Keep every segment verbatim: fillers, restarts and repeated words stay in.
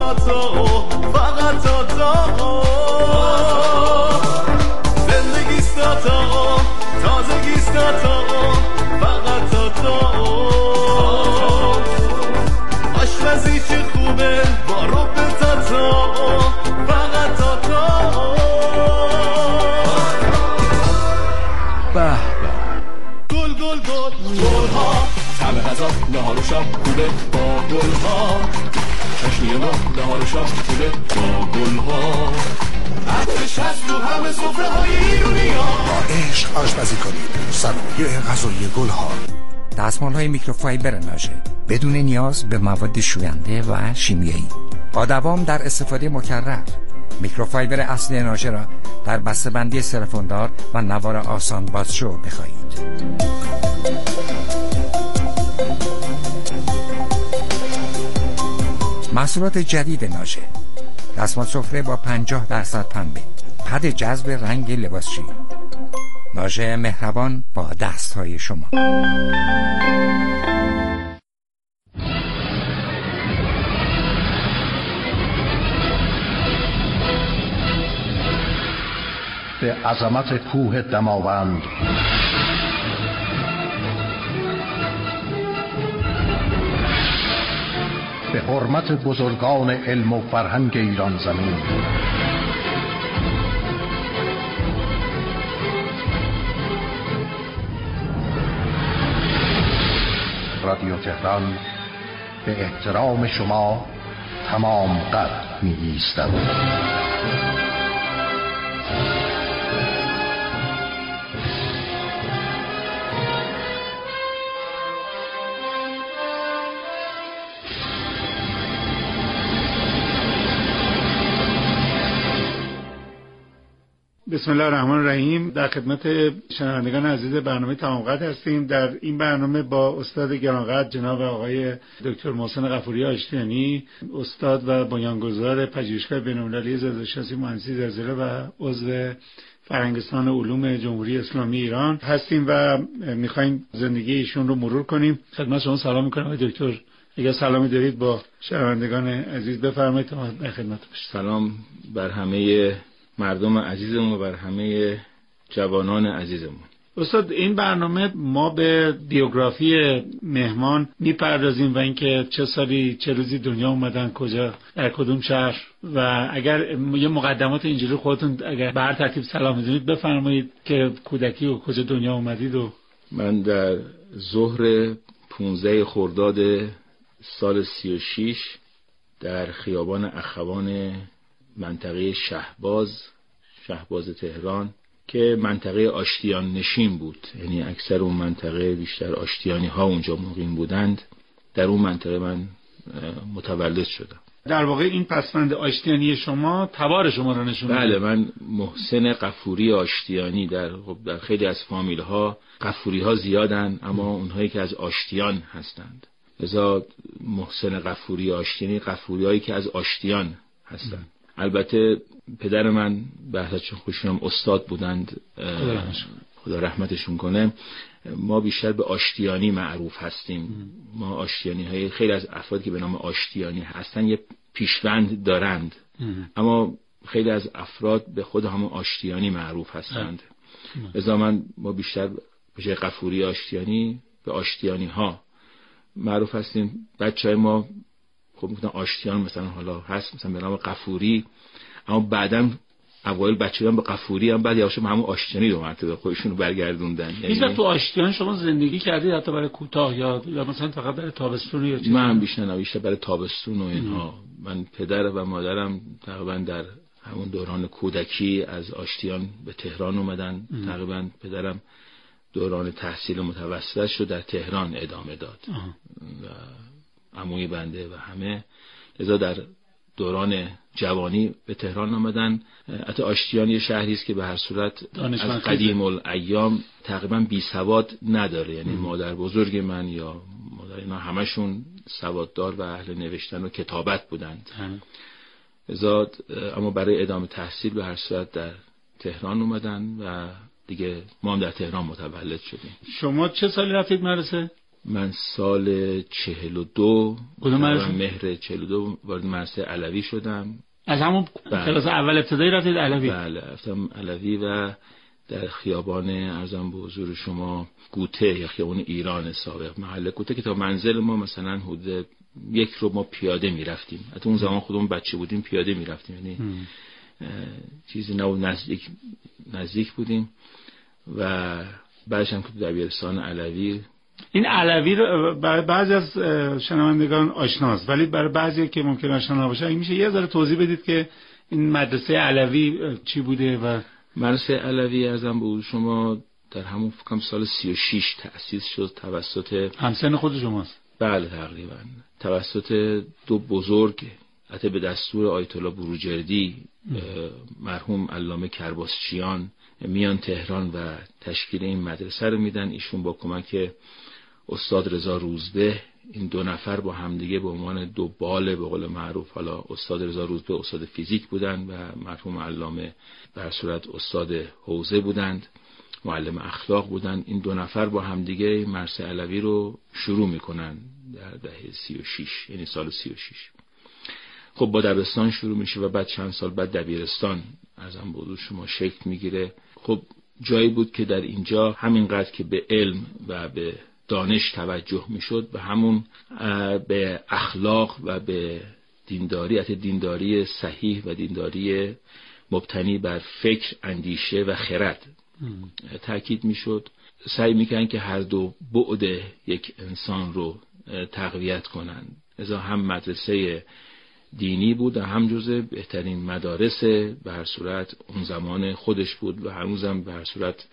فقط تو زندگیست تو تازگیست تو فقط تو آشپزی چه خوبه با رب تو فقط تو به گل گل گل گل ها طعم غذا نهار و شام خوبه با گل ها چشمی ما نهار و شام خوبه با گل ها عطرش هست رو همه سفره های ایرونی ها با عشق آشپزی کنید صنایع غذایی گل ها. دستمال های میکروفایبر ناژه بدون نیاز به مواد شوینده و شیمیایی با دوام در استفاده مکرر. میکروفایبر اصلی ناژه را در بسته‌بندی سلفوندار و نوار آسان بازشو بخرید. محصولات جدید ناژه، دستمال سفره با پنجاه درصد پنبه، پد جذب رنگ لباسشویی. ناژه مهربان با دستهای شما. به عظمت کوه دماوند، به حرمت بزرگان علم و فرهنگ ایران زمین، رادیو تهران به احترام شما تمام قد می ایستد. بسم الله الرحمن الرحیم. در خدمت شنوندگان عزیز برنامه تمام قد هستیم. در این برنامه با استاد گرانقدر جناب آقای دکتر محسن غفوری آشتیانی، استاد و بنیانگذار پژوهشگاه بین‌المللی زلزله‌شناسی مهندسی زلزله و عضو فرهنگستان علوم جمهوری اسلامی ایران هستیم و می‌خوایم زندگی ایشون رو مرور کنیم. خدمت شما سلام می‌کنم آقای دکتر. اگر سلامی دارید با شنوندگان عزیز بفرمایید تا در خدمت باشیم. سلام بر همه مردم عزیزمون و بر همه جوانان عزیزمون. استاد، این برنامه ما به بیوگرافی مهمان میپردازیم و اینکه چه سالی چه روزی دنیا اومدن، کجا، در کدوم شهر، و اگر یه مقدمات اینجوری خودتون اگر بر ترتیب سلام می‌دونید بفرمایید که کودکی و کجا دنیا اومدید. و من در ظهر پانزده خرداد سال سی و شش در خیابان اخوان منطقه شهباز شهباز تهران که منطقه آشتیان نشین بود، یعنی اکثر اون منطقه بیشتر آشتیانی ها اونجا مقیم بودند، در اون منطقه من متولد شدم. در واقع این پسوند آشتیانی شما تبار شما رو نشون میده. بله، من محسن غفوری آشتیانی. در در خیلی از فامیل ها غفوری ها زیادن، اما اونهایی که از آشتیان هستند، لذا محسن غفوری آشتیانی، غفوری هایی که از آشتیان هستند. البته پدر من به حضرتشون خوشونم استاد بودند، خدا رحمتشون کنه. ما بیشتر به آشتیانی معروف هستیم. ما آشتیانی های خیلی از افرادی که به نام آشتیانی هستن یه پیشوند دارند، اما خیلی از افراد به خود همون آشتیانی معروف هستند. لذا من ما بیشتر به جای غفوری آشتیانی به آشتیانی ها معروف هستیم. بچهای ما خب میگن آشتیان مثلا حالا هست مثلا به نام غفوری، اما بعداً اوایل بچه‌ها به غفوری هم بعد یواش همون آشتیانی دو مرتبه خودشون رو برگردوندن. یعنی تو آشتیان شما زندگی کردید حتی برای کوتاه یا یا مثلا فقط برای تابستون یا چیزی؟ من بیشتر بیشتر برای تابستون و اینها. من پدر و مادرم تقریبا در همون دوران کودکی از آشتیان به تهران اومدن. تقریبا پدرم دوران تحصیل متوسطش رو در تهران ادامه داد آه. و عموی بنده و همه لذا در دوران جوانی به تهران آمدن. حتی آشتیان یه شهری است که به هر صورت از قدیم الایام تقریبا بی سواد نداره، یعنی ام. مادر بزرگ من یا مادر اینا همشون سواددار و اهل نوشتن و کتابت بودند. لذا اما برای ادامه تحصیل به هر صورت در تهران اومدن و دیگه ما هم در تهران متولد شدیم. شما چه سالی رفتید مدرسه؟ من سال چهل و دو مهر چهل و دو وارد مدرسه علوی شدم. از همون کلاس اول ابتدایی رفتید علوی؟ بله رفتم علوی و در خیابان ارزم به حضور شما گوته یا خیابان ایران سابق محل گوته که تا منزل ما مثلا حدود یک رو ما پیاده میرفتیم. حتی اون زمان خودمون بچه بودیم پیاده میرفتیم، یعنی چیزی نه، نزدیک نزدیک بودیم. و بعدش هم که دبیرستان علوی. این علوی رو برای بعضی از شنوندگان آشناست ولی برای بعضی که ممکن آشنا نباشه میشه یه ذره توضیح بدید که این مدرسه علوی چی بوده؟ و مدرسه علوی ازم به شما در همون فکرم سال سی و شش تأسیس شد توسط همسن خود شماست؟ بله تقریبا توسط دو بزرگ، حتی به دستور آیت الله بروجردی مرحوم علامه کرباسچیان میان تهران و تشکیل این مدرسه رو میدن. ایشون با کمک استاد رضا روزبه، این دو نفر با همدیگه به عنوان دو باله به قول معروف، حالا استاد رضا روزبه استاد فیزیک بودن و مرحوم علامه در صورت استاد حوزه بودند، معلم اخلاق بودن. این دو نفر با همدیگه مدرسه علوی رو شروع میکنن در دهه سی و شش، یعنی سال سی و شش. خب با دبستان شروع میشه و بعد چند سال بعد دبیرستان ازم بود شما شکل میگیره. خب جایی بود که در اینجا همینقدر که به علم و به دانش توجه میشد، به همون به اخلاق و به دینداری، حتی دینداری صحیح و دینداری مبتنی بر فکر، اندیشه و خرد تاکید میشد. سعی میکنن که هر دو بعد یک انسان رو تقویت کنن. لذا هم مدرسه دینی بود و هم جزء بهترین مدارس به هر صورت اون زمان خودش بود و هنوزم به هر صورت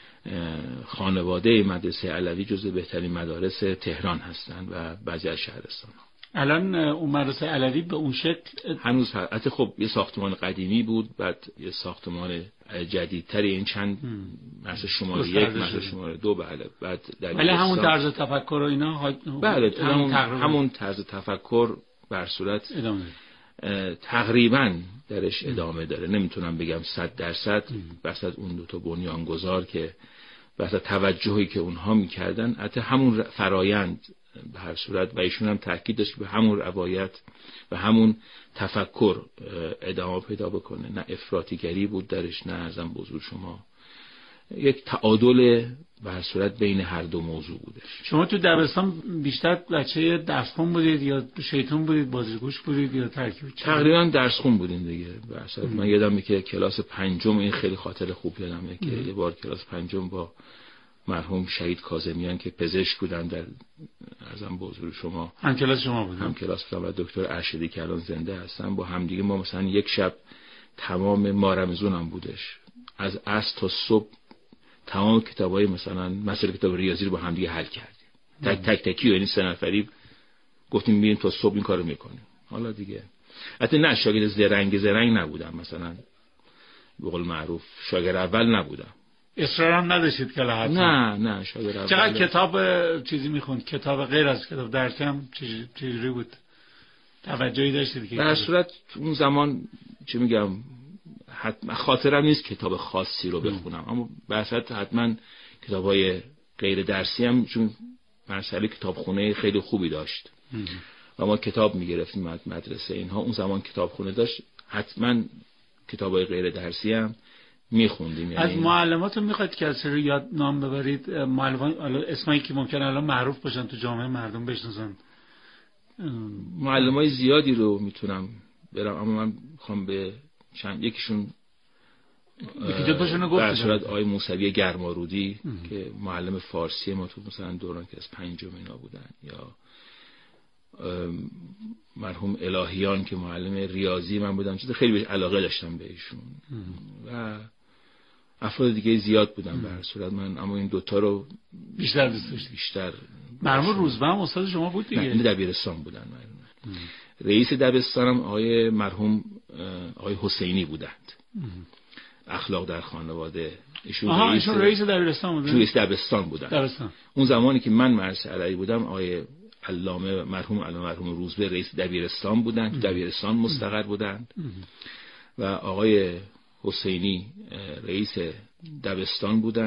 خانواده مدرسه علوی جزء بهترین مدارس تهران هستند و بعضی از شهرستان. الان اون مدرسه علوی به اون شکل هنوز حتی خب یه ساختمان قدیمی بود، بعد یه ساختمان جدیدتری، این چند مدرسه شماره یک مدرسه شماره دو بله، بعد ولی همون طرز تفکر و اینا بله همون همون طرز تفکر به هر صورت ادامه تقریبا درش ادامه داره. نمیتونم بگم صد درصد بس از اون دو تا بنیانگذار که بس از توجهی که اونها میکردن، حتی همون فرایند به هر صورت و ایشون هم تاکید داشت که به همون روایت و همون تفکر ادامه پیدا بکنه. نه افراطیگری بود درش، نه ازم بزرگ شما یک تعادل به هر صورت بین هر دو موضوع بودش. شما تو دبستان بیشتر بچه درسخون بودید یا شیطون بودید، بازیگوش بودید یا ترکیب؟ تقریبا درسخون بودیم دیگه. مثلا من یادمه که کلاس پنجم، این خیلی خاطر خوب یادمه که یه بار کلاس پنجم با مرحوم شهید کاظمیان که پزشک بودن در ارزم به حضور شما، هم کلاس شما بودن؟ هم کلاس بودن و دکتر ارشدی که الان زنده هستن. با هم دیگه ما مثلا یک شب تمام ماه رمضان هم بودش، از عصر تا صبح تمام کتابای مثلا مثلا کتاب ریاضی رو با هم دیگه حل کردیم، تک تک تکی، یعنی سه نفری گفتیم میریم تا صبح این کارو میکنیم. حالا دیگه حتی نه شاگرد زرنگ زرنگ نبودم، مثلا به قول معروف شاگرد اول نبودم. اصرار هم نداشتید که لحظه؟ نه نه شاگرد اول. چقدر کتاب چیزی میخوند؟ کتاب غیر از کتاب درسی هم چجوری بود؟ توجهی داشتید که در صورت اون زمان چه میگم حتما خاطرم نیست کتاب خاصی رو بخونم، اما به اصالت حتما کتابای غیر درسی هم، چون مرسله کتابخونه خیلی خوبی داشت ام. و ما کتاب میگرفتیم مدرسه اینها، اون زمان کتابخونه داشت، حتما کتابای غیر درسی هم میخوندیم. یعنی از معلماتون میخواید که از رو یاد نام ببرید؟ معلمان اسمایی که ممکن الان معروف باشن تو جامعه مردم بشناسن. معلمای زیادی رو میتونم برم، اما من میخوام به چند یکیشون یکی دو تاشونو گفتم. در صورت آقای موسوی گرمارودی ام. که معلم فارسی ما تو مثلا دوران که از پنجم اینا بودن، یا مرحوم الهیان که معلم ریاضی من بودم، چیز خیلی بهش علاقه داشتم به ایشون و افراد دیگه زیاد بودن به هر صورت. من اما این دوتا رو بیشتر دوست داشتم. بیشتر مرحوم روزبه هم استاد شما بود دیگه؟ نه دبیرستان بودن. رئیس دبستانم آقای مرحوم آقای حسینی بودند، اخلاق در خانواده. ایشون آها رئیس ایشون رئیس دبیرستان بودن. رئیس دبستان بودن. دبستان. اون زمانی که من مدرسه علوی بودم آقای علامه مرحوم علامه مرحوم روزبه رئیس دبیرستان بودن، تو دبیرستان مستقر بودند و آقای حسینی رئیس دبستان بودند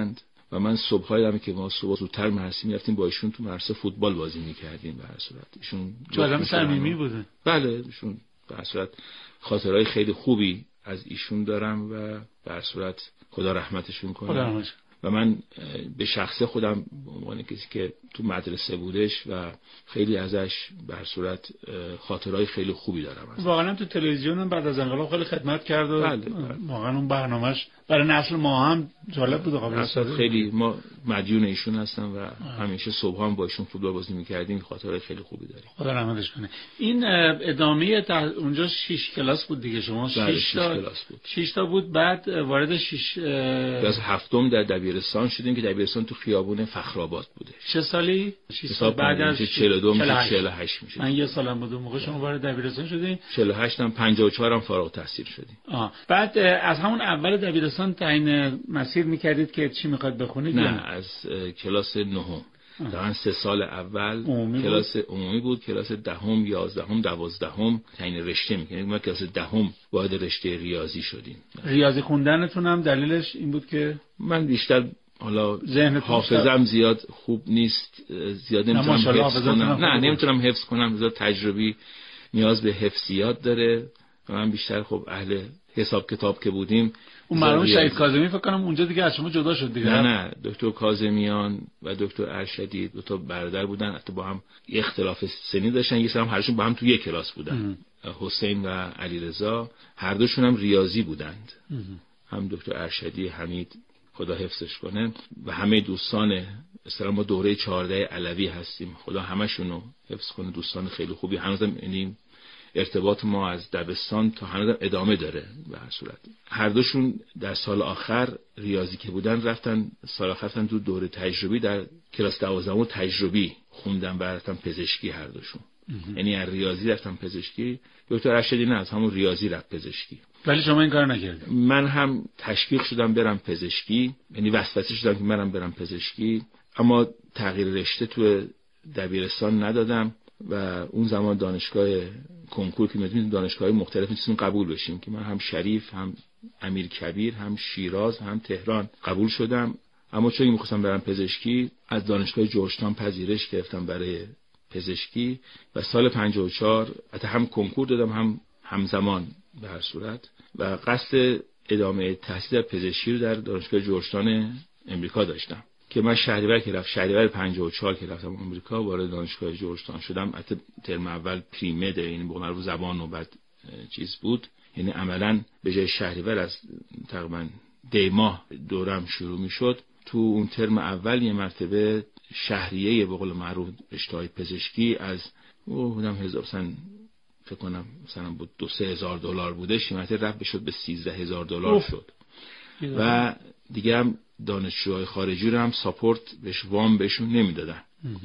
و من صبح‌ها یادمه که ما صبح زودتر مدرسه می‌رفتیم با ایشون تو مدرسه فوتبال بازی می‌کردیم. به هر صورت ایشون آدم صمیمی بوده. بله ایشون به هر صورت خاطرهای خیلی خوبی از ایشون دارم و به هر صورت خدا رحمتشون کنه. خدا رحمتش. و من به شخصه خودم به عنوان کسی که تو مدرسه بودش و خیلی ازش به هر صورت خاطرهای خیلی خوبی دارم. واقعا تو تلویزیون هم بعد از انقلاب خیلی خدمت کرد و بله. واقعا اون برنامه‌اش برای نسل ما هم جالب بود. قبل از خیلی ما مدیون ایشون هستم و همیشه صبح هم با ایشون فوتبال بازی می‌کردیم. خاطرهای خیلی خوبی داریم. خدا رحمتش کنه. این ادامه اونجا شش کلاس بود دیگه، شما شش تا کلاس بود. شش تا بود، بعد وارد شش کلاس هفتم در دبیرستان شدیم که دبیرستان تو خیابون فخرآباد بوده. چه سالی؟ شش سال بعد از چهل و دو میشه چهل و هشت میشه. من یه سالم بود اون موقع شما وارد دبیرستان شدین. چهل و هشت هم پنجاه و چهار هم فارغ التحصیل شدیم. آه. بعد از همون اول دبیرستان تعیین مسیر میکردید که چی میخواد بخونید؟ نه از کلاس نهم. در سه سال اول عمومی کلاس بود. عمومی بود، کلاس دهم، یازدهم، دوازدهم تعیین رشته میکنیم. ما کلاس دهم وارد رشته ریاضی شدیم. ریاضی خوندنتون هم دلیلش این بود که من بیشتر حالا ذهن حافظم زیاد خوب نیست، زیاد نمیتونم حفظ کنم. نه نمیتونم حفظ کنم، زیاد تجربی نیاز به حفظیات داره و من بیشتر خب اهل حساب کتاب که بودیم. اون مرحوم شهید کاظمی فکر کنم اونجا دیگه از شما جدا شد دیگه. نه نه دکتر کاظمیان و دکتر ارشدی دو تا برادر بودن، حتی با هم اختلاف سنی داشتن، یه سری هم هرشون با هم تو یک کلاس بودن. حسین و علیرضا هر دوشون هم ریاضی بودند. هم دکتر ارشدی حمید خدا حفظش کنه و همه دوستان اصلا ما دوره چهارده علوی هستیم، خدا همشونو حفظ کنه. دوستان خیلی خوبی هنوزم، یعنی ارتباط ما از دبستان تا هنوز ادامه داره. به هر صورت هر دوشون در سال آخر ریاضی که بودن رفتن سال آخر رفتن تو دوره تجربی، در کلاس دوازدهم تجربی خوندن و رفتن پزشکی هر دوشون. یعنی از ریاضی رفتن پزشکی. دکتر ارشدی نه از همون ریاضی رفت پزشکی. ولی شما این کار نکردید. من هم تشویق شدم برم پزشکی، یعنی وسوسه شدم که منم برم پزشکی، اما تغییر رشته تو دبیرستان ندادم و اون زمان دانشگاه کنکور که می‌دونید دانشگاه‌های مختلف می‌تونیم قبول بشیم که من هم شریف، هم امیرکبیر، هم شیراز، هم تهران قبول شدم. اما چون می‌خواستم برم پزشکی از دانشگاه جورجتاون پذیرش گرفتم برای پزشکی و سال پنجاه و چهار حتی هم کنکور دادم هم همزمان به هر صورت و قصد ادامه تحصیل پزشکی رو در دانشگاه جورجتاون امریکا داشتم که من شهریور که رفت شهریور پنجاه و چهار که رفتم آمریکا وارد دانشگاه جورجتاون شدم. حتی ترم اول پریمد، یعنی به قول زبان و بعد چیز بود، یعنی عملاً به جای شهریور از تقریبا دی ماه دورم شروع میشد. تو اون ترم اول یه مرتبه شهریه به قول معروف رشته‌های پزشکی از او بودم هزار مثلا فکر کنم مثلا بود دو سه هزار دلار بوده، قیمت رفت شد به سیزده هزار دلار شد و دیگه هم دانشجوهای خارجی رو هم ساپورت بهش وام بهشون نمیدادن.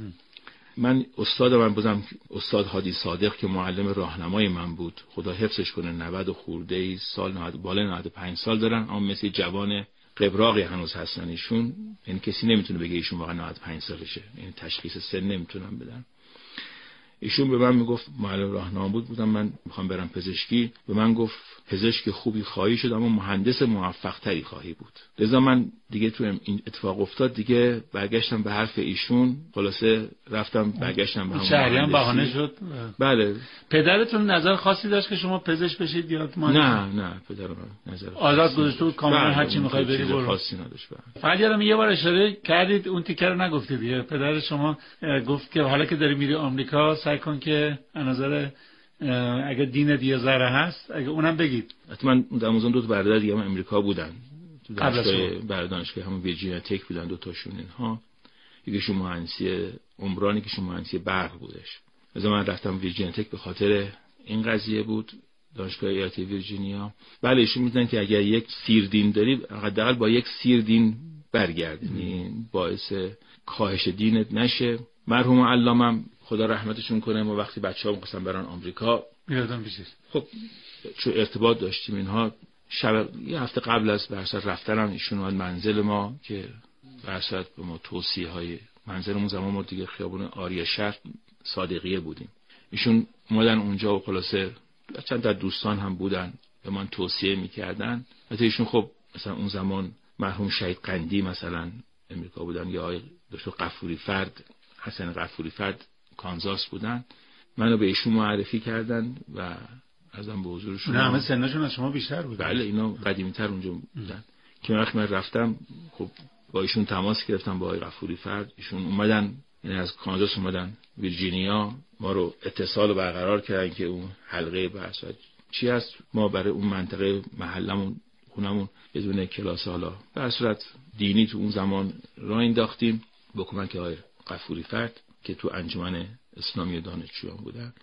من استاد من بودم استاد هادی صادق که معلم راهنمای من بود، خدا حفظش کنه، نود و خورده ای سال، نود بالای نود و پنج سال دارن، اما مثل جوان قبراقی هنوز هستن ایشون. یعنی کسی نمیتونه بگه ایشون واقعا نود و پنج سالشه، یعنی تشخیص سن نمیتونم بدن. ایشون به من میگفت معلم راهنما بود بودم من میخوام برم پزشکی، به من گفت پزشک خوبی خواهی شد اما مهندس موفق تری خواهی بود. لذا من دیگه تو این اتفاق افتاد دیگه برگشتم به حرف ایشون، خلاصه رفتم برگشتم به همون شهریان بهانه شد. بله. پدرتون نظر خاصی داشت که شما پزشک بشید یا مهندس؟ نه نه پدرم نظر آزاد گذاشته بود کاملا هر چی میخوای بری برو. خاصی نداشت. فقط یادم یه بار اشاره کردید اون تیکه رو نگفتید دیگه. پدر شما گفت که حالا که داری میری آمریکا سعی کن که از نظر اگه دین دیگه ذره هست اگه اونم بگید. حتما در موزون دو تا برادر دیگه هم امریکا بودن تو دانشگاه برای دانشگاه همون ویرجینیا تک بودن، دو تاشون اینها، یکیشون مهندسی عمران یکیشون مهندسی برق بودش. مثلا من رفتم ویرجینیا تک به خاطر این قضیه بود، دانشگاه ایالتی ویرجینیا. بله ایشون میگن که اگر یک سیر دین داری حداقل با یک سیر دین برگرد، یعنی باعث کاهش دینت نشه. مرحوم علامم خدا رحمتشون کنه، ما وقتی بچه‌ها می‌خواستن برن آمریکا میادم پیشش، خب چون ارتباط داشتیم اینها، شب یه هفته قبل از برسات رفتنم ایشون اومد منزل ما که برسات به ما توصیه‌های منزلمون زمان ما دیگه خیابون آریه شهر صادقیه بودیم، ایشون اومدن اونجا و خلاصه چند تا دوستان هم بودن به من توصیه می‌کردن. البته ایشون خب مثلا اون زمان مرحوم شهید قندی مثلا امریکا بودن یا آقای دکتر غفوری فرد، حسن غفوری فرد کانزاس بودن. منو به ایشون معرفی کردن و ازم به حضور شما. نه همه سنشون از شما بیشتر بود. بله اینا قدیمی‌تر اونجا بودن. که وقتی من رفتم خب با ایشون تماس گرفتم با آقای غفوری فرد. ایشون اومدن، یعنی از کانزاس اومدن ویرجینیا، ما رو اتصال برقرار کردن که اون حلقه بحث چی هست. ما برای اون منطقه محلمون خونمون بدون کلاس حالا به هر صورت دینی تو اون زمان راه انداختیم با کمک آقای غفوری فرد که تو انجمن اسلامی دانشجویان بودن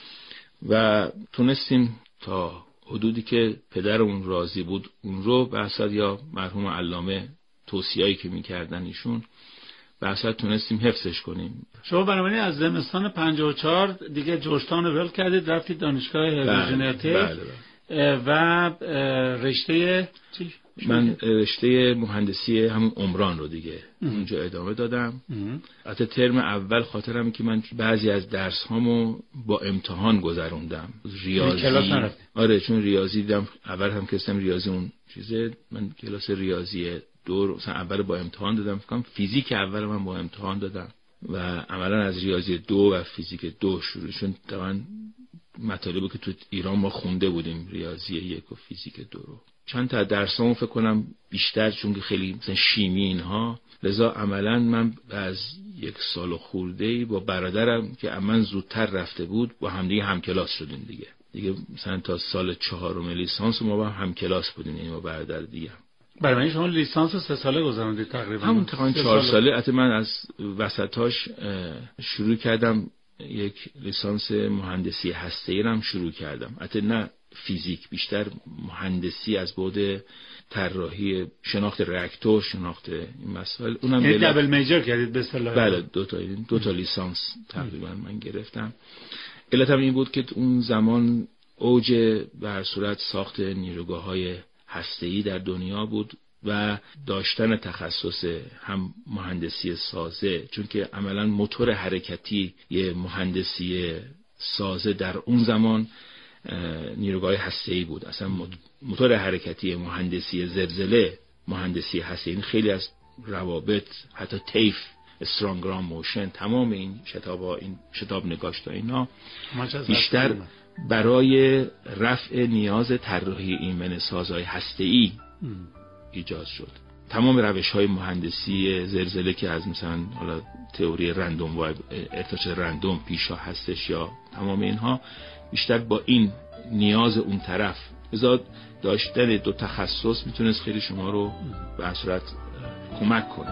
و تونستیم تا حدودی که پدرمون راضی بود اون رو به اصل یا مرحوم علامه توصیه‌ای که می‌کردن ایشون به اصل تونستیم حفظش کنیم. شما بنابراین از زمستان پنجاه و چهار دیگه جورجتاون رو ول کردید رفتید دانشگاه ویرجینیا تک. بله بله. و رشته چی؟ من رشته مهندسی همون عمران رو دیگه ام. اونجا ادامه دادم. البته ترم اول خاطرم که من بعضی از درس هامو با امتحان گذروندم. ریاضی کلاس نرفتم. آره چون ریاضی دیدم اول هم که استم ریاضی اون چیزه، من کلاس ریاضی دو مثلا اول با امتحان دادم، فکر کنم فیزیک اول من با امتحان دادم و عملا از ریاضی دو و فیزیک دو شروع شد. طبعا مطالبی که تو ایران ما خونده بودیم ریاضی یک و فیزیک دو رو. چند تا درسامو فکر کنم بیشتر چون که خیلی مثلا شیمی اینها، لذا عملا من از یک سال خورده‌ای با برادرم که من زودتر رفته بود با هم دیگه هم کلاس شدیم دیگه. دیگه مثلا تا سال چهارم لیسانس ما با هم کلاس بودیم، این با برادر دیگه. برای شما لیسانس سه ساله گذروندید تقریبا؟ همون تقریبا چهار ساله. البته من از وسطاش شروع کردم یک لیسانس مهندسی هسته‌ای رو هم شروع کردم. البته نه فیزیک، بیشتر مهندسی از بعد طراحی، شناخت راکتور، شناخت این مسائل. اونم یعنی دبل میجر کردید به اصطلاح؟ بله دو تا دو تا لیسانس تقریبا من گرفتم. علتم این بود که اون زمان اوج به هر صورت ساخت نیروگاه‌های هسته‌ای در دنیا بود و داشتن تخصص هم مهندسی سازه، چون که عملا موتور حرکتی یه مهندسی سازه در اون زمان نیروگاه هسته‌ای بود. اصلا موتور حرکتی مهندسی زلزله مهندسی هسته‌ای، این خیلی از روابط حتی طیف استرانگرام موشن تمام این شتاب‌ها، این شتاب نگاشت‌ها اینا بیشتر برای رفع نیاز طراحی ایمن سازهای هسته‌ای ایجاد شد. تمام روش‌های مهندسی زلزله که از مثلا حالا تئوری رندوم و ارتعاش رندوم پیشا هستش یا تمام اینها بیشتر با این نیاز اون طرف بذات داشتن دو تخصص میتونست خیلی شما رو به صورت کمک کنه.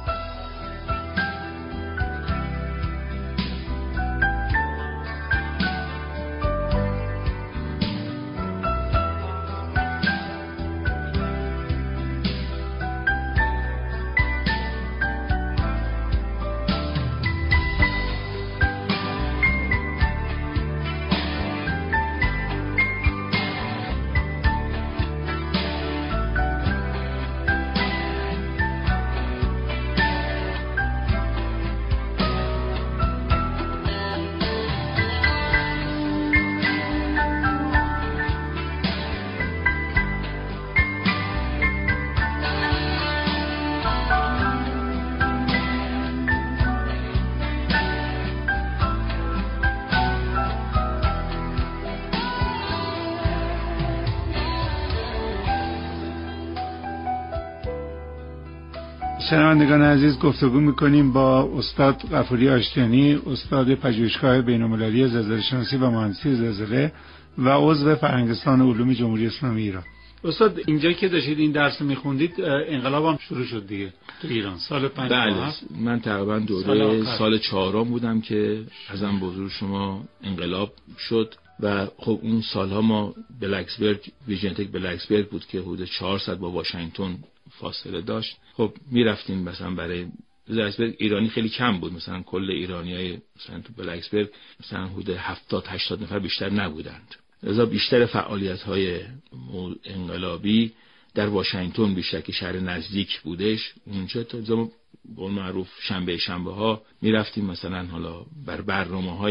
شنوندگان عزیز، گفتگو میکنیم با استاد غفوری آشتیانی، استاد پژوهشگاه بین‌المللی زلزله شناسی و مهندسی زلزله و عضو فرهنگستان علوم جمهوری اسلامی ایران. استاد اینجا که داشتید این درس میخوندید انقلاب هم شروع شد دیگه تو ایران سال پنجاه و هفت؟ بله، من تقریبا دوره سال, سال چهارم بودم که ازم بزرگ شما انقلاب شد و خب اون سالها ما بلکسبرگ، ویژن تک بلکسبرگ بود که حدود چهارصد با واشنگتن فاصله داشت. خب میرفتیم مثلا برای بلکسبرگ ایرانی خیلی کم بود، مثلا کل ایرانیای مثلا تو بلکسبرگ مثلا حدود هفتاد هشتاد نفر بیشتر نبودند. لذا بیشتر فعالیت‌های انقلابی در واشنگتن بیشتر که شهر نزدیک بودش، اونجا تا زمان به معروف شنبه شنبه ها میرفتیم مثلا حالا بر برنامه‌های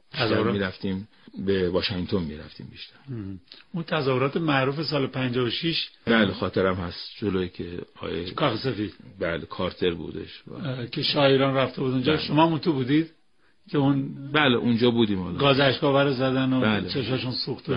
بیشتر میرفتیم به واشنگتن میرفتیم بیشتر. اون تظاهرات معروف سال پنجاه و شش بله خاطرم هست جلوی که آیه کاخ سفید بله کارتر بودش که شاعران رفته بود اونجا. شما اون تو بودید که اون بله اونجا بودیم حالا گاز اشک‌آور رو زدن و بله. چشاشون سوخت.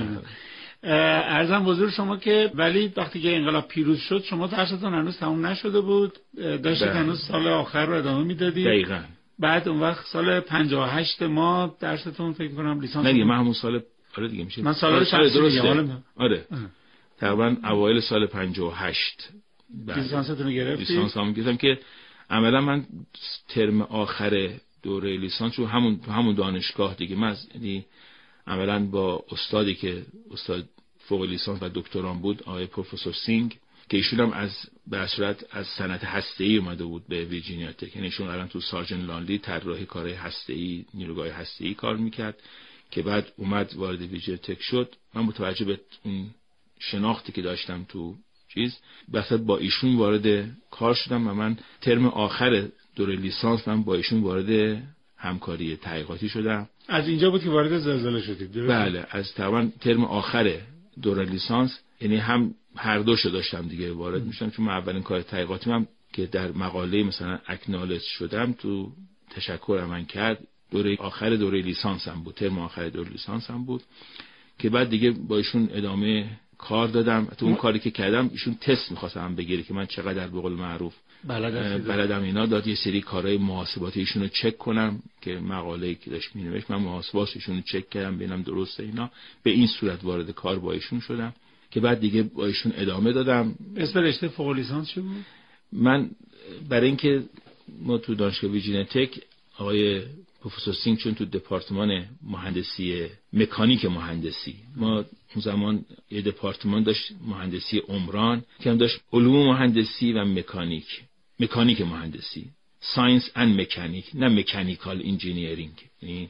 عرضم حضور شما که ولی وقتی که انقلاب پیروز شد شما درستون هنوز تموم نشده بود، داشتید هنوز سال آخر رو ادامه میدادید. دقیقاً. بعد اون وقت سال پنجاه و هشت ما درستون فکر کنم لیسانس نه دیگه من همون سال آره دیگه میشه من سال درسته آره تقریبا اوایل سال پنجاه و هشت لیسانستون رو گرفتید. لیسانسامو گرفتم که عملا من ترم آخر دوره لیسانس رو همون همون دانشگاه دیگه من یعنی عملا با استادی که استاد فوق لیسانس و دکتران بود آقای پروفسور سینگ که ایشون هم از به صورت از صنعت هسته‌ای اومده بود به ویرجینیا تک، یعنی ایشون الان تو سارجن لانلی طراحی کارهای هسته‌ای نیروگاه هسته‌ای کار میکرد که بعد اومد وارد ویرجینیا تک شد. من متوجه به اون شناختی که داشتم تو چیز بسات با ایشون وارد کار شدم و من ترم آخر دوره لیسانس من با ایشون وارد همکاری تحقیقاتی شدم. از اینجا بود که وارد زلزله شدید درست؟ بله از تقریبا ترم آخر دوره لیسانس، یعنی هم هر دوشو داشتم دیگه وارد میشم چون من اولین کار تحقیقاتی هم که در مقاله مثلا اکنالج شدم تو تشکر من کرد دوره آخر دوره لیسانس هم بود، ترم آخر دوره لیسانس هم بود که بعد دیگه با ایشون ادامه کار دادم. تو اون کاری که کردم ایشون تست می‌خواستم بگیره که من چقدر به قول معروف بلد بلدم اینا، داد یه سری کارهای محاسباتی ایشون رو چک کنم که مقاله‌ای که داشت می‌نوشت من محاسبات ایشون رو چک کردم ببینم درسته اینا. به این صورت وارد کار با ایشون شدم که بعد دیگه با ایشون ادامه دادم. اسم رشته فوق لیسانس چی بود؟ من برای اینکه ما تو دانشگاه ویرجینیا تک آقای پروفسور سینگ چون تو دپارتمان مهندسی مکانیک مهندسی ما اون زمان یه دپارتمان داشت مهندسی عمران که هم داشت علوم مهندسی و مکانیک مکانیک مهندسی ساینس اند مکانیک نه مکانیکال انجینیرینگ یعنی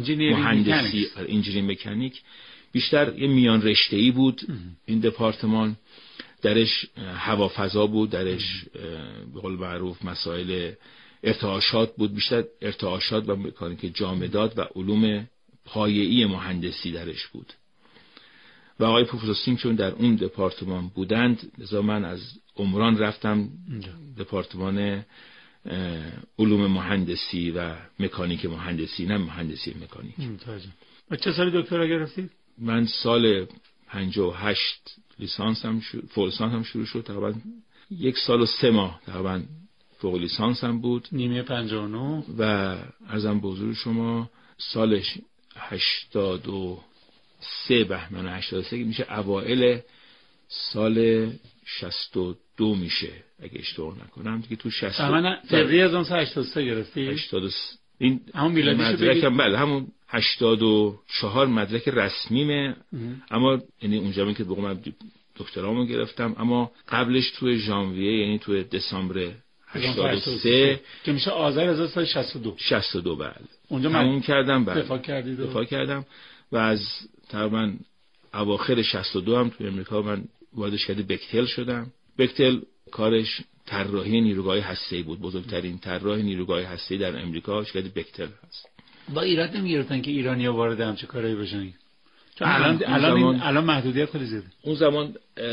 مهندسی انجینیرینگ مکانیک بیشتر یه میان رشته‌ای بود. این دپارتمان درش هوافضا بود، درش به قول معروف مسائل ارتعاشات بود، بیشتر ارتعاشات و مکانیک جامدات و علوم پایه‌ای مهندسی درش بود و آقای پروفسور سینگ چون در اون دپارتمان بودند لذا من از عمران رفتم دپارتمان علوم مهندسی و مکانیک مهندسی نه مهندسی مکانیک. و چه سالی دکترا گرفتید؟ من سال پنجاه و هشت لیسانسم فوق لیسانسم شروع شد، تقریبا یک سال و سه ماه تقریبا فوق لیسانسم بود، نیمه پنجاه و نه و عرضم به حضور شما سالش هشتاد و سه بهمن هشتاد و سه میشه، اوائل سال شصت و دو میشه اگه اشتباه نکنم دیگه. تو شصت من فوریه از اون سال هشتاد و سه گرفتی؟ هشتاد و سه این همون میلادیشو مدرکم بله همون هشتاد و چهار مدرک رسمیمه، اما یعنی اونجا که بگم من دکترامو گرفتم، اما قبلش تو ژانویه یعنی تو دسامبر هشتاد و سه که میشه آذر هزار و سیصد و شصت و دو شصت و دو بله اونجا من کردم بله دفاع کردید دفاع کردم و از تقریبا اواخر شصت و دو هم تو امریکا من وارد شرکت بکتل شدم. بکتل کارش طراحی نیروگاه هسته‌ای بود، بزرگترین طراح نیروگاه هسته‌ای در امریکا شرکت بکتل هست. با ایراد نمیگرفتن که ایرانی‌ها وارد همچین کارایی بشن؟ چون الان الان زمان... الان محدودیت خیلی زیاده. اون زمان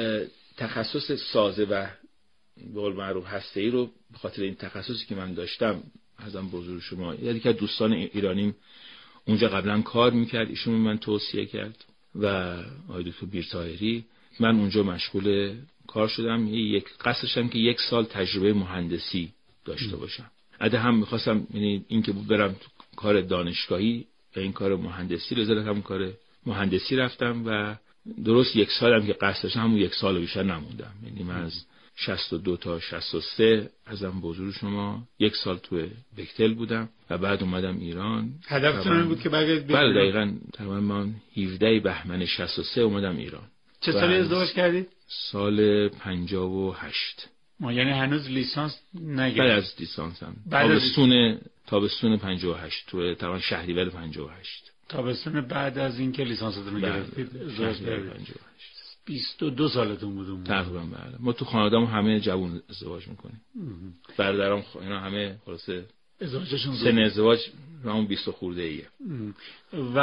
تخصص سازه و به قول معروف هسته‌ای رو به خاطر این تخصصی که من داشتم ازم بزرگ شما یکی از دوستان ایرانیم اونجا قبلا کار میکرد، ایشون من توصیه کرد و آقای دکتر بیرطاهری، من اونجا مشغول کار شدم. یک قصدشم که یک سال تجربه مهندسی داشته باشم. عده هم میخواستم یعنی این که برم تو کار دانشگاهی و این کار مهندسی لذا هم کار مهندسی رفتم و درست یک سالم که قصدشم همون یک سال بیشتر نموندم. یعنی من از شصت و دو تا شصت و سه ازم بزرگ شما یک سال تو بکتل بودم و بعد اومدم ایران. هدفتون این بود که برگردید؟ بله دقیقاً. تقریبا من هفده بهمن شصت و سه اومدم ایران. چه سالی ازدواج کردید؟ سال پنجاه و هشت. ما یعنی هنوز لیسانس نگرفتید؟ بعد از لیسانسم تابستون تابستون پنجاه و هشت تو تقریبا شهریور پنجاه و هشت. تابستون بعد از اینکه لیسانستون رو گرفتید ازدواج کردید؟ بیست و دو سالتون بود اون تقریبا بله. ما تو خانواده‌مون همه جوان ازدواج میکنیم. برادرام اینا همه خلاصه ازدواجشون سن ازدواج همون بیست خورده ایه. و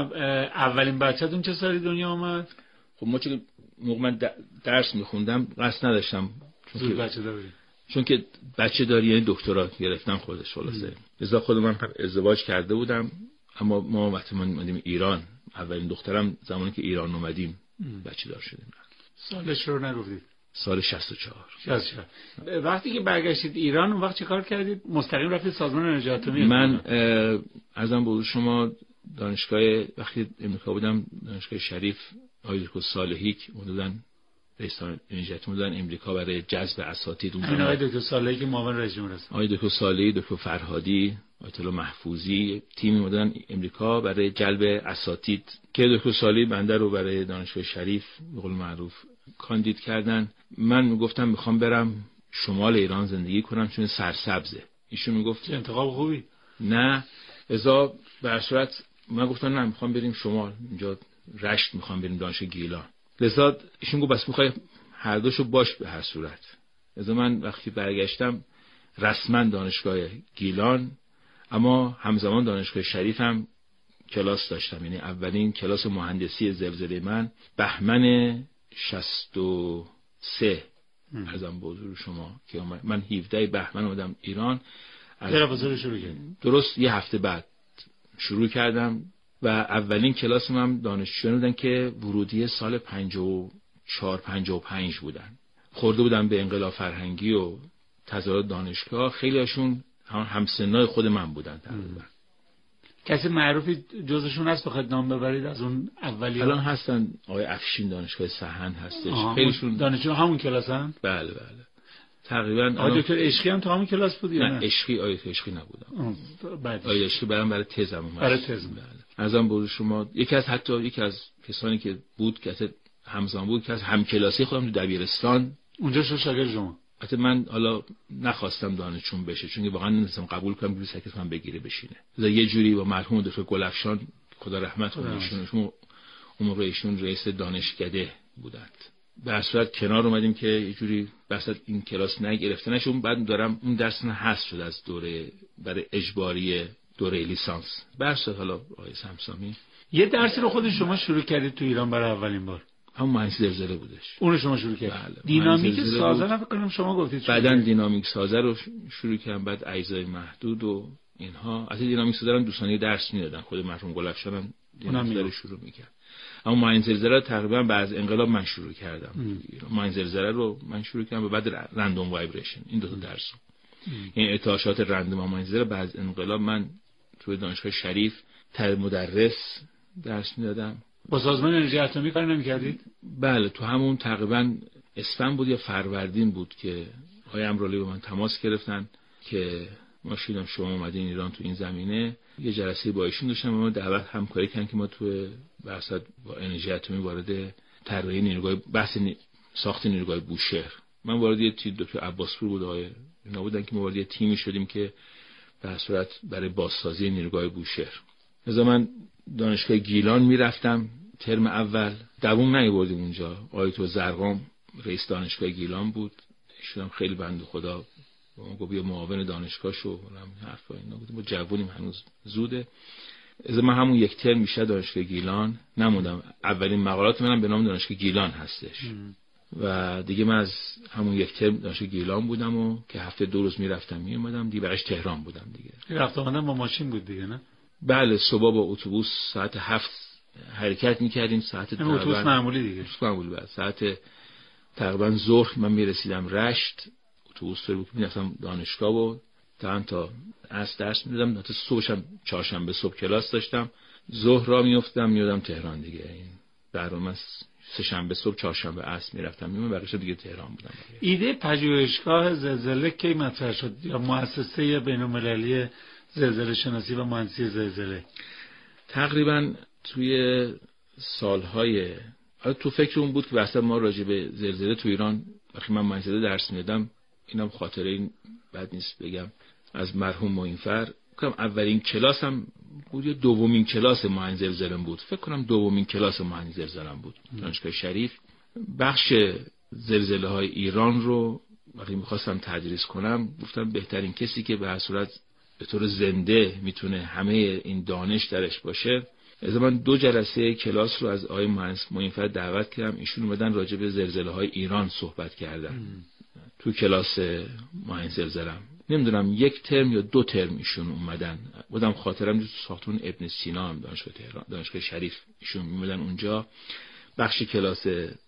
اولین بچه‌تون چه سالی دنیا آمد؟ خب ما چون موقع من درس میخوندم قصد نداشتم، چون که بچه داری چون که بچه داری یعنی دکترا گرفتم خودش خلاصه. لذا خود من ازدواج کرده بودم، اما ما وقتی من اومدیم ایران، اولین دخترم زمانی که ایران اومدیم بچه دار شدیم. سالش رو نگفتید؟ سال شصت و چهار. شصت و چهار. وقتی که برگشتید ایران اون وقت چه کار کردید؟ مستقیم رفتید سازمان انرژی اتمی؟ من ارزم به شما دانشگاه وقتی امریکا بودم دانشگاه شریف آقای دکتر صالحی که بودن رئیس انرژی اتمی بودن امریکا برای جذب اساتید. اون آقای دکتر صالحی که معاون رئیس جمهور است. آقای دکتر صالحی، دکتر فرهادی، آیت الله محفوظی تیمی بودن امریکا برای جلب اساتید که دکتر صالحی بنده رو برای دانشگاه شریف به قول معروف کاندید کردن. من میگفتم میخوام برم شمال ایران زندگی کنم چون سرسبزه. ایشون میگفت انتخاب خوبی. نه ازا به هر صورت من گفتم نه میخوام بریم شمال، اینجا رشت میخوام بریم دانشگاه گیلان. لذا ایشون گفت بس میخوای هر دوشو باش به هر صورت. ازا من وقتی برگشتم رسما دانشگاه گیلان اما همزمان دانشگاه شریف هم کلاس داشتم، یعنی اولین کلاس مهندسی زلزله من بهمن شصت و سه ازم بزرگ شما که من هفده بهمن اومدم ایران. از شروع کردم. درست یه هفته بعد شروع کردم و اولین کلاس من دانشجویان بودن که ورودی سال پنجاه و چهار پنجاه و پنج بودن، خورده بودن به انقلاب فرهنگی و تظاهرات دانشگاه. خیلی هاشون هم همسنای خود من بودن تقریبا. کسی معروفی جزشون هست بخواید نام ببرید از اون اولی؟ الان هستن آقای افشین دانشگاه سحن هستش، خیلیشون دانشجو همون کلاسن؟ بله بله تقریبا. آقای دکتر عشقی هم تو همون کلاس بود یا نه؟ نه عشقی آقای عشقی نبودم. بعد آقای عشقی برام برای تزم اومد. برای تز. بله. ازم بود شما یکی از حتی یکی از کسانی که بود که همزمان بود که از همکلاسی خودم تو دبیرستان اونجا شو شاگرد شما. البته من حالا نخواستم دانشجوم بشه چون واقعا نمی‌تونستم قبول کنم که سکت من بگیره بشینه. لذا یه جوری با مرحوم دکتر گلفشان خدا رحمت کنه ایشون اون موقع ایشون رئیس دانشکده بودند. به هر صورت کنار اومدیم که یه جوری بس این کلاس نگرفته نشه. اون بعد دارم اون درس حذف شد از دوره برای اجباری دوره لیسانس. به هر صورت حالا آقای سمسامی یه درسی رو خود شما شروع کردید تو ایران برای اولین بار؟ همون مهندسی زلزله بودش. اون رو شما شروع کردید؟ بله. دینامیک سازه نه فکر کنم شما گفتید. بعدن دینامیک سازه رو شروع کردم، بعد اجزای محدود و اینها. از دینامیک سازه هم دوستانی درس میدادن، خود مرحوم گلفشان هم دینامیک رو شروع میکرد. اما مهندسی زلزله تقریبا بعد از انقلاب من شروع کردم. مهندسی زلزله رو من شروع کردم و بعد رندوم وایبریشن این دو تا درس. این ارتعاشات رندوم و مهندسی زلزله بعد از انقلاب من توی دانشگاه شریف تر مدرس درس میدادم. با سازمان انرژی اتمی کار نمی‌کردید؟ بله تو همون تقریبا اسفند بود یا فروردین بود که آقای امرالی با من تماس گرفتن که ما شیدم شما اومدین ایران تو این زمینه، یه جلسه با ایشون داشتم و ما دعوت همکاری کردن که ما تو واسط با انرژی اتمی وارد طراحی نیروگاه بحث نی... ساخت نیروگاه بوشهر. من وارد یه تیم دکتر عباسپور بود آقای اینا بودن که ما وارد یه تیمی شدیم که به صورت برای بازسازی نیروگاه بوشهر. از من دانشگاه گیلان میرفتم ترم اول دووم نیاوردیم اونجا. آیت زرقام رئیس دانشگاه گیلان بود، ایشون خیلی بنده خدا با ما گفت بیا معاون دانشگاه شو، هم حرفا اینا بود. ما جوونیم هنوز زوده. از من همون یک ترم میشه دانشگاه گیلان نموندم. اولین مقالات منم به نام دانشگاه گیلان هستش ام. و دیگه من از همون یک ترم دانشگاه گیلان بودم و که هفته دو روز میرفتم میومدم. دیگه بقیش تهران بودم دیگه. رفت آمدن با ماشین بود دیگه نه؟ بله صبح با اتوبوس ساعت هفت حرکت میکردیم. ساعت تقریبا اتوبوس معمولی دیگه. اتوبوس معمولی بعد ساعت تقریبا ظهر من میرسیدم رشت. اتوبوس رو میرفتم دانشگاه و تا تا از درس میدادم. تا صبحم چهارشنبه صبح کلاس داشتم. ظهر را میافتادم میادم تهران دیگه. این برنامه سه شنبه صبح چهارشنبه عصر میرفتم میومدم بقیش دیگه تهران بودم. ایده پژوهشگاه زلزله کی مطرح شد یا مؤسسه بین‌المللی زلزله شناسی و مهندسی زلزله؟ تقریبا توی سالهای تو فکر اون بود که واسه ما راجع به زلزله تو ایران وقتی من مهندسی درس میدادم، اینم خاطره این بد نیست بگم از مرحوم معینفر، کنم اولین کلاسم بود یا دومین کلاس مهندسی زلزله بود، فکر کنم دومین کلاس مهندسی زلزله بود دانشگاه شریف. بخش زلزله های ایران رو وقتی میخواستم تدریس کنم گفتم بهترین کسی که به هر صورت به طور زنده میتونه همه این دانش درش باشه. از من دو جلسه کلاس رو از آقای مهندس معین‌فر دعوت کردم، ایشون اومدن راجع به زلزله‌های ایران صحبت کردن ام. تو کلاس ماهین زلزله‌ام نمیدونم یک ترم یا دو ترم ایشون اومدن. بودم خاطرم تو ساختمون ابن سینا هم دانشگاه تهران، دانشگاه شریف ایشون میمدن اونجا، بخش کلاس